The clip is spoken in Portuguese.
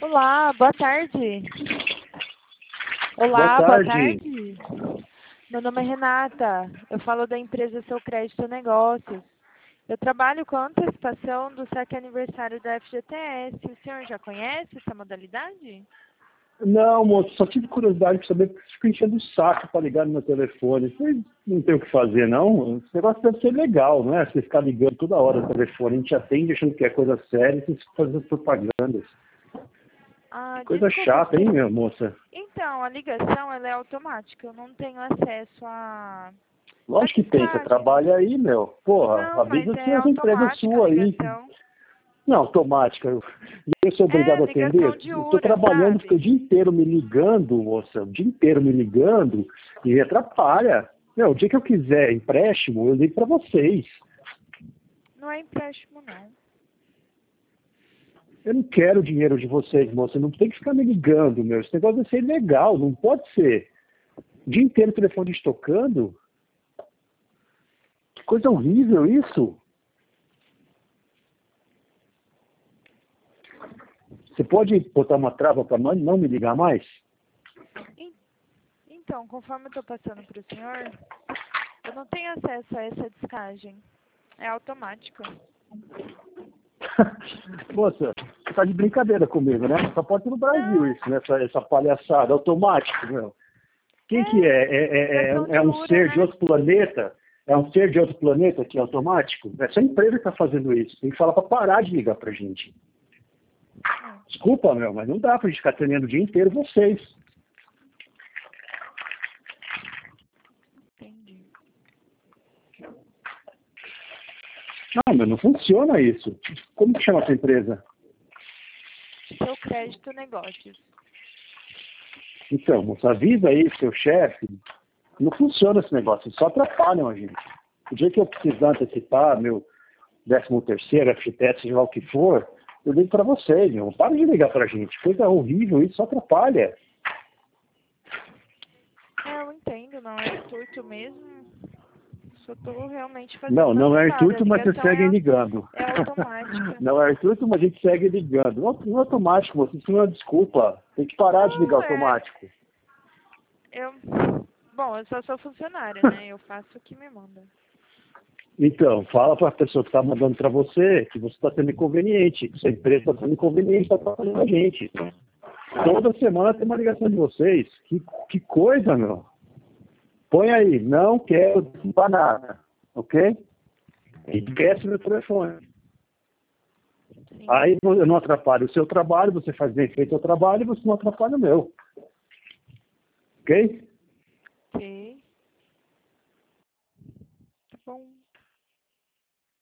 Olá, boa tarde. Boa Olá, boa tarde. tarde. Meu nome é Renata. Eu falo da empresa Seu Crédito Negócios. Eu trabalho com a antecipação do saque aniversário da FGTS. O senhor já conhece essa modalidade? Não, moço, só tive curiosidade para saber porque fico enchendo o saco para ligar no meu telefone. Vocês não tem o que fazer, não? Esse negócio deve ser legal, não é? Você ficar ligando toda hora no telefone, a gente atende achando que é coisa séria e vocês ficam fazendo propagandas. Ah, Coisa desculpa. chata, hein, minha moça? Então, a ligação ela é automática. Eu não tenho acesso a Lógico que tem, você descagem. trabalha aí, meu. Porra, Não, mas avisa se é as empresas automática a suas aí. ligação. Não, automática. Eu sou É obrigado a ligação atender? de Eu estou URA, trabalhando, fico o sabe? dia inteiro me ligando, moça, o dia inteiro me ligando e me atrapalha. Meu, o dia que eu quiser empréstimo, eu ligo para vocês. Não é empréstimo, não. Eu não quero o dinheiro de vocês, moça. Não tem que ficar me ligando, meu. Esse negócio vai ser ilegal, não pode ser. O dia inteiro o telefone tocando. Que coisa horrível isso. Você pode botar uma trava para não me ligar mais? En- Então, conforme eu estou passando para o senhor, eu não tenho acesso a essa descagem. É automática. Moça, você tá de brincadeira comigo, né? Só pode ser no Brasil Não, isso, né? Essa palhaçada automática, meu. Quem que é? ligação de É um URA, ser de né? outro planeta? É um ser de outro planeta que é automático? Essa empresa que está fazendo isso. Tem que falar para parar de ligar pra gente. Hum, Desculpa, meu, mas não dá pra gente ficar treinando o dia inteiro vocês. entendi. Não, meu, não funciona isso. Como que chama essa empresa? Seu crédito negócios. Então, moça, avisa aí seu chefe. Não funciona esse negócio, só atrapalham a gente. O dia que eu precisar antecipar meu 13º, FGTS, seja lá o que for, eu ligo para vocês, meu. Para de ligar pra gente. Coisa horrível, isso só atrapalha. Eu entendo, não é intuito mesmo. Só estou realmente fazendo Não, uma não é chamada. A intuito, mas vocês ligação seguem ligando. é automática. Não é intuito, mas a gente segue ligando. Não, não é automático, moça, isso não é desculpa. Tem que parar de ligar Não, automático. eu... Bom, eu só sou funcionária, né? Eu faço o que me manda. Então, fala para a pessoa que está mandando para você que você está sendo inconveniente, que sua empresa está sendo inconveniente para trabalhar a gente. Toda semana tem uma ligação de vocês. Que coisa, meu. Põe aí, não quero participar nada, ok? E esquece meu telefone. Sim. Aí eu não atrapalho o seu trabalho, você faz bem feito o trabalho e você não atrapalha o meu. Ok? Ok. Tá bom.